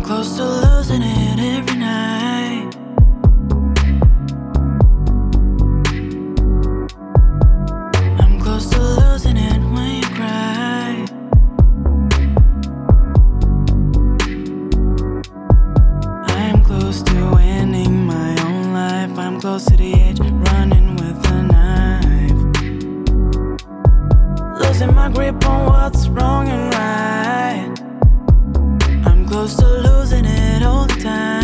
close to losing it every night. I'm close to losing it when you cry. I'm close to ending my own life. I'm close to the edge, running with a knife. Losing my grip on what's wrong and right. I'm close to losing it all the time.